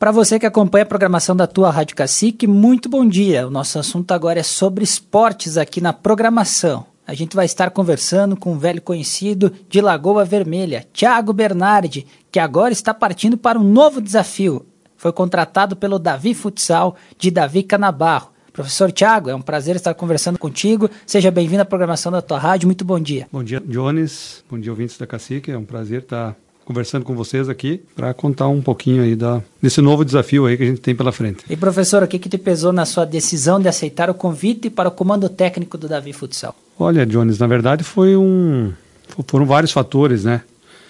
Para você que acompanha a programação da tua Rádio Cacique, muito bom dia. O nosso assunto agora é sobre esportes aqui na programação. A gente vai estar conversando com um velho conhecido de Lagoa Vermelha, Thiago Bernardi, que agora está partindo para um novo desafio. Foi contratado pelo Davi Futsal de Davi Canabarro. Professor Thiago, é um prazer estar conversando contigo. Seja bem-vindo à programação da tua rádio. Muito bom dia. Bom dia, Jones. Bom dia, ouvintes da Cacique. É um prazer estar conversando com vocês aqui para contar um pouquinho aí desse novo desafio aí que a gente tem pela frente. E professor, o que te pesou na sua decisão de aceitar o convite para o comando técnico do Davi Futsal? Olha, Jones, na verdade foram vários fatores, né?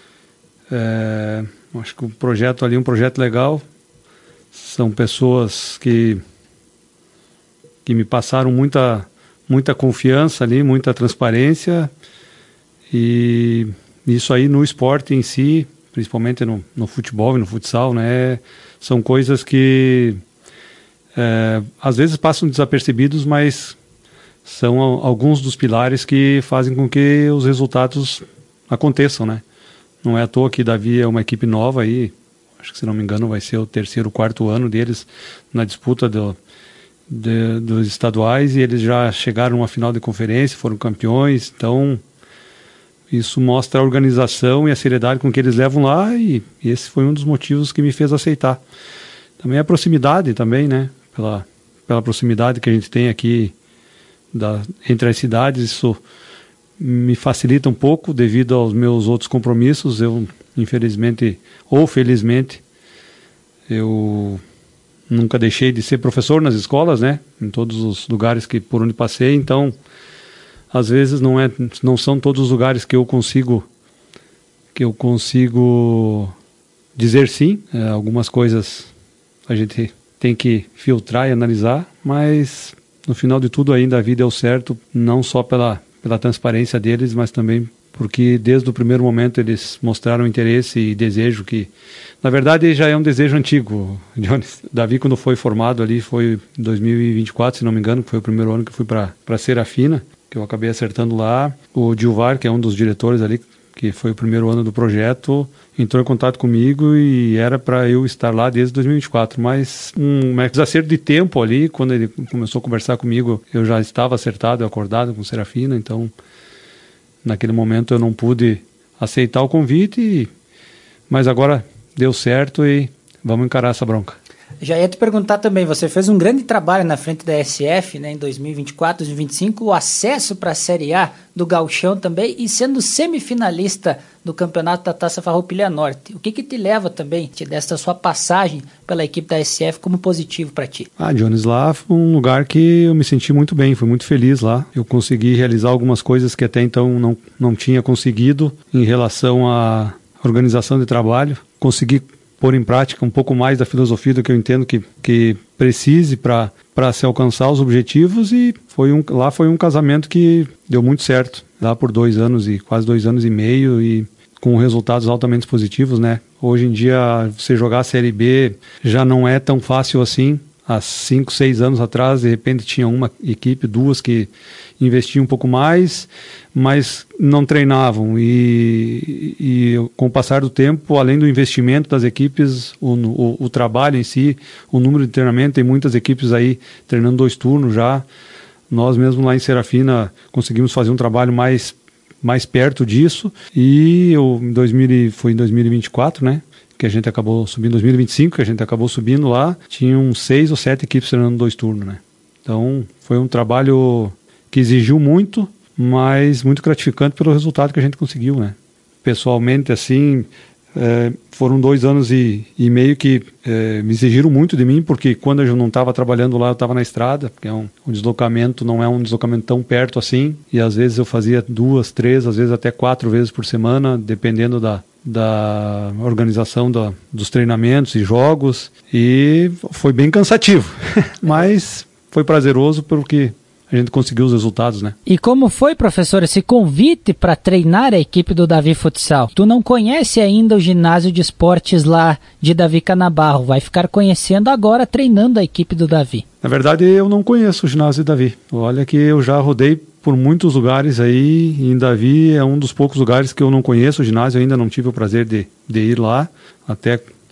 Acho que o projeto ali é um projeto legal. São pessoas que me passaram muita confiança ali, muita transparência, e isso aí no esporte em si, principalmente no futebol e no futsal, né, são coisas que às vezes passam desapercebidos, mas são alguns dos pilares que fazem com que os resultados aconteçam, né? Não é à toa que Davi é uma equipe nova aí, acho que se não me engano vai ser o 3º, 4º ano deles na disputa dos estaduais, e eles já chegaram a uma final de conferência, foram campeões, então isso mostra a organização e a seriedade com que eles levam lá, e esse foi um dos motivos que me fez aceitar. Também a proximidade também, né? Pela proximidade que a gente tem aqui entre as cidades, isso me facilita um pouco devido aos meus outros compromissos. Eu, infelizmente ou felizmente, eu nunca deixei de ser professor nas escolas, né? Em todos os lugares por onde passei, então às vezes não são todos os lugares que eu consigo dizer sim. Algumas coisas a gente tem que filtrar e analisar, mas no final de tudo ainda a vida deu certo, não só pela transparência deles, mas também porque desde o primeiro momento eles mostraram interesse e desejo que, na verdade, já é um desejo antigo, Jones. Davi, quando foi formado ali, foi em 2024, se não me engano, que foi o primeiro ano que eu fui para Serafina, que eu acabei acertando lá. O Dilvar, que é um dos diretores ali, que foi o primeiro ano do projeto, entrou em contato comigo e era para eu estar lá desde 2024, mas um desacerto de tempo ali, quando ele começou a conversar comigo, eu já estava acertado, acordado com Serafina, então naquele momento eu não pude aceitar o convite, mas agora deu certo e vamos encarar essa bronca. Já ia te perguntar também, você fez um grande trabalho na frente da SF, né, em 2024, 2025, o acesso para a Série A do Gauchão também, e sendo semifinalista do campeonato da Taça Farroupilha Norte. O que te leva também dessa sua passagem pela equipe da SF como positivo para ti? Jones, lá foi um lugar que eu me senti muito bem, fui muito feliz lá. Eu consegui realizar algumas coisas que até então não tinha conseguido em relação à organização de trabalho. Consegui pôr em prática um pouco mais da filosofia do que eu entendo que precise para se alcançar os objetivos, e lá foi um casamento que deu muito certo, lá por 2 anos e quase 2 anos e meio, e com resultados altamente positivos, né? Hoje em dia, você jogar a Série B já não é tão fácil assim. Há 5, 6 anos atrás, de repente tinha uma equipe, 2 que investiam um pouco mais, mas não treinavam, e com o passar do tempo, além do investimento das equipes, o trabalho em si, o número de treinamento, tem muitas equipes aí treinando 2 turnos já. Nós mesmo lá em Serafina conseguimos fazer um trabalho mais perto disso, e foi em 2024, né? Que a gente acabou subindo, 2025, que a gente acabou subindo lá, tinham 6 ou 7 equipes treinando 2 turnos, né? Então, foi um trabalho que exigiu muito, mas muito gratificante pelo resultado que a gente conseguiu, né? Pessoalmente, assim, foram 2 anos e meio que me exigiram muito de mim, porque quando eu não estava trabalhando lá, eu estava na estrada, porque o deslocamento não é um deslocamento tão perto assim, e às vezes eu fazia 2, 3, às vezes até 4 vezes por semana, dependendo da organização dos treinamentos e jogos, e foi bem cansativo, mas foi prazeroso porque a gente conseguiu os resultados, né? E como foi, professor, esse convite para treinar a equipe do Davi Futsal? Tu não conhece ainda o ginásio de esportes lá de Davi Canabarro, vai ficar conhecendo agora treinando a equipe do Davi. Na verdade, eu não conheço o ginásio de Davi. Olha que eu já rodei por muitos lugares aí, e em Davi é um dos poucos lugares que eu não conheço o ginásio, eu ainda não tive o prazer de ir lá, até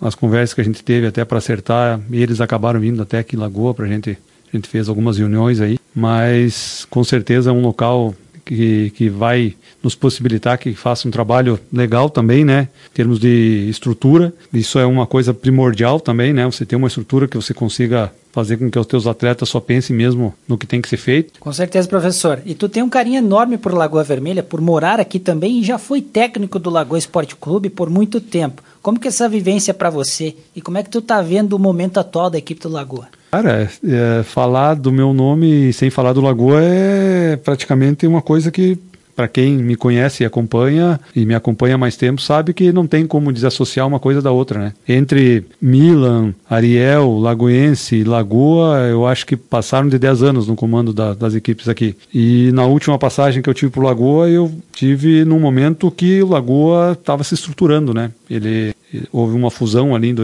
as conversas que a gente teve até para acertar, eles acabaram vindo até aqui em Lagoa a gente fez algumas reuniões aí, mas com certeza é um local que vai nos possibilitar que faça um trabalho legal também, né, em termos de estrutura. Isso é uma coisa primordial também, né, você ter uma estrutura que você consiga fazer com que os teus atletas só pensem mesmo no que tem que ser feito. Com certeza, professor. E tu tem um carinho enorme por Lagoa Vermelha, por morar aqui também, e já foi técnico do Lagoa Esporte Clube por muito tempo. Como que é essa vivência para você? E como é que tu tá vendo o momento atual da equipe do Lagoa? Cara, falar do meu nome sem falar do Lagoa é praticamente uma coisa que, para quem me conhece e me acompanha há mais tempo, sabe que não tem como desassociar uma coisa da outra, né? Entre Milan, Ariel, Lagoense, Lagoa, eu acho que passaram de 10 anos no comando das equipes aqui. E na última passagem que eu tive por Lagoa, eu tive num momento que o Lagoa estava se estruturando, né? Houve uma fusão ali em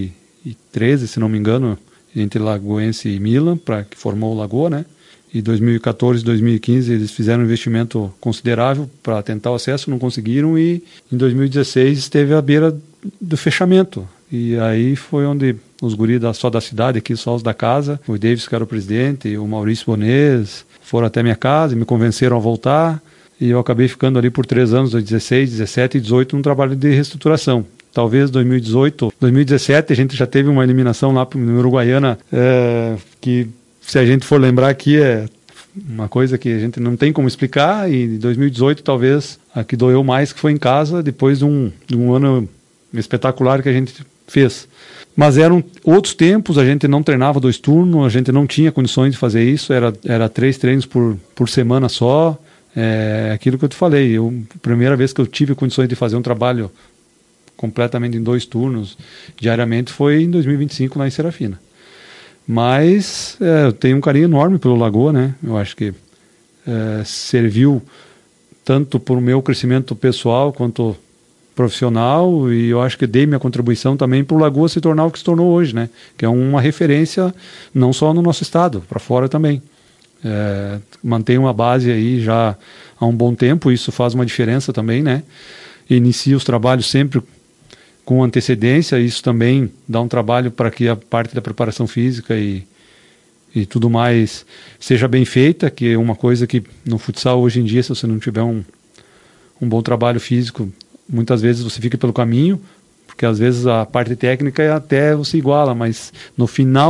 2013, se não me engano, entre Lagoense e Milan, que formou o Lagoa, né? E 2014, 2015 eles fizeram um investimento considerável para tentar o acesso, não conseguiram, e em 2016 esteve à beira do fechamento. E aí foi onde os guris só da cidade, aqui só os da casa, o Davis, que era o presidente, e o Maurício Bonês, foram até minha casa e me convenceram a voltar, e eu acabei ficando ali por 3 anos, 2016, 17 e 18, num trabalho de reestruturação. Talvez 2018, 2017 a gente já teve uma eliminação lá no Uruguaiana, que se a gente for lembrar aqui é uma coisa que a gente não tem como explicar, e em 2018 talvez a que doeu mais, que foi em casa, depois de um ano espetacular que a gente fez. Mas eram outros tempos, a gente não treinava 2 turnos, a gente não tinha condições de fazer isso, era 3 treinos por semana só, aquilo que eu te falei, a primeira vez que eu tive condições de fazer um trabalho completamente em 2 turnos diariamente foi em 2025 lá em Serafina. Mas eu tenho um carinho enorme pelo Lagoa, né? Eu acho que serviu tanto para o meu crescimento pessoal quanto profissional, e eu acho que dei minha contribuição também para o Lagoa se tornar o que se tornou hoje, né? Que é uma referência não só no nosso estado, para fora também. Mantém uma base aí já há um bom tempo, isso faz uma diferença também, né? Inicia os trabalhos sempre com antecedência, isso também dá um trabalho para que a parte da preparação física e tudo mais seja bem feita, que é uma coisa que no futsal hoje em dia, se você não tiver um bom trabalho físico, muitas vezes você fica pelo caminho, porque às vezes a parte técnica até você iguala, mas no final,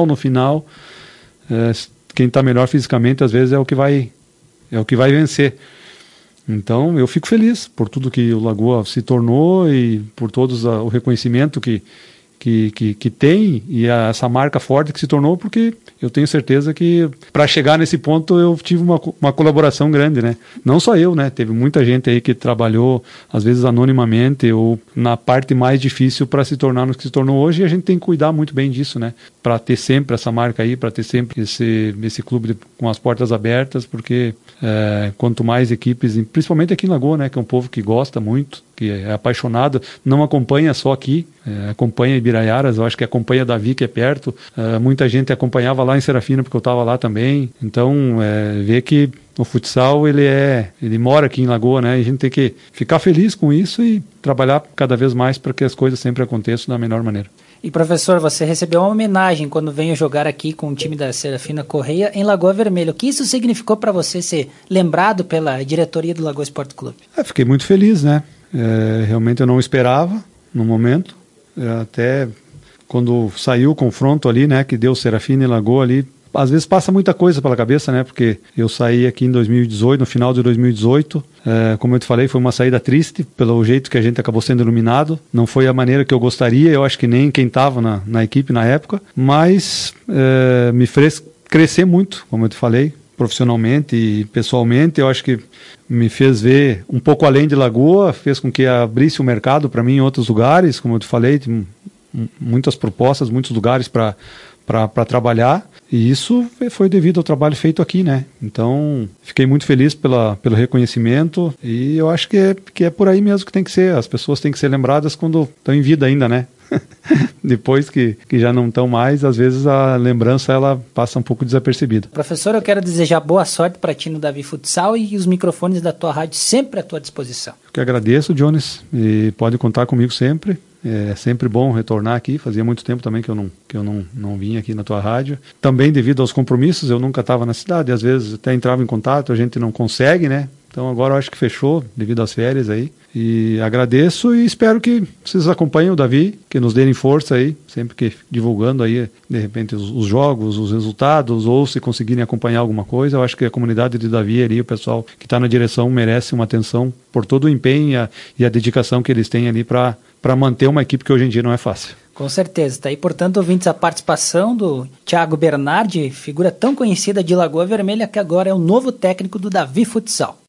quem está melhor fisicamente às vezes é o que vai vencer. Então, eu fico feliz por tudo que o Lagoa se tornou e por todos o reconhecimento que tem, e essa marca forte que se tornou, porque eu tenho certeza que para chegar nesse ponto eu tive uma colaboração grande, né? Não só eu, né? Teve muita gente aí que trabalhou, às vezes anonimamente ou na parte mais difícil para se tornar no que se tornou hoje, e a gente tem que cuidar muito bem disso, né? Para ter sempre essa marca aí, para ter sempre esse clube com as portas abertas, porque quanto mais equipes, principalmente aqui em Lagoa, né? Que é um povo que gosta muito, que é apaixonado, não acompanha só aqui, acompanha Ibiraiaras, eu acho que acompanha Davi, que é perto, muita gente acompanhava lá em Serafina, porque eu estava lá também, então ver que o futsal ele mora aqui em Lagoa, né, e a gente tem que ficar feliz com isso e trabalhar cada vez mais para que as coisas sempre aconteçam da melhor maneira. E professor, você recebeu uma homenagem quando veio jogar aqui com o time da Serafina Correia em Lagoa Vermelha. O que isso significou para você ser lembrado pela diretoria do Lagoa Esporte Clube? Fiquei muito feliz, né? Realmente eu não esperava no momento, até quando saiu o confronto ali, né, que deu Serafina e Lagoa ali, às vezes passa muita coisa pela cabeça, né, porque eu saí aqui em 2018, no final de 2018, como eu te falei, foi uma saída triste, pelo jeito que a gente acabou sendo iluminado, não foi a maneira que eu gostaria, eu acho que nem quem estava na equipe na época, mas me fez crescer muito, como eu te falei, profissionalmente e pessoalmente. Eu acho que me fez ver um pouco além de Lagoa, fez com que abrisse o mercado para mim em outros lugares, como eu te falei, muitas propostas, muitos lugares para trabalhar, e isso foi devido ao trabalho feito aqui, né? Então, fiquei muito feliz pelo reconhecimento, e eu acho que é por aí mesmo que tem que ser, as pessoas têm que ser lembradas quando estão em vida ainda, né? Depois que já não estão mais, às vezes a lembrança ela passa um pouco desapercebida. Professor, eu quero desejar boa sorte para ti no Davi Futsal e os microfones da tua rádio sempre à tua disposição. Eu que agradeço, Jones, e pode contar comigo sempre. É sempre bom retornar aqui, fazia muito tempo também que eu não vinha aqui na tua rádio. Também devido aos compromissos, eu nunca estava na cidade, às vezes até entrava em contato, a gente não consegue, né? Então agora eu acho que fechou, devido às férias aí. E agradeço e espero que vocês acompanhem o Davi, que nos deem força aí, sempre que divulgando aí, de repente, os jogos, os resultados, ou se conseguirem acompanhar alguma coisa. Eu acho que a comunidade de Davi ali, o pessoal que está na direção, merece uma atenção por todo o empenho e a dedicação que eles têm ali para manter uma equipe que hoje em dia não é fácil. Com certeza. Está aí, portanto, ouvintes, a participação do Thiago Bernardi, figura tão conhecida de Lagoa Vermelha, que agora é o novo técnico do Davi Futsal.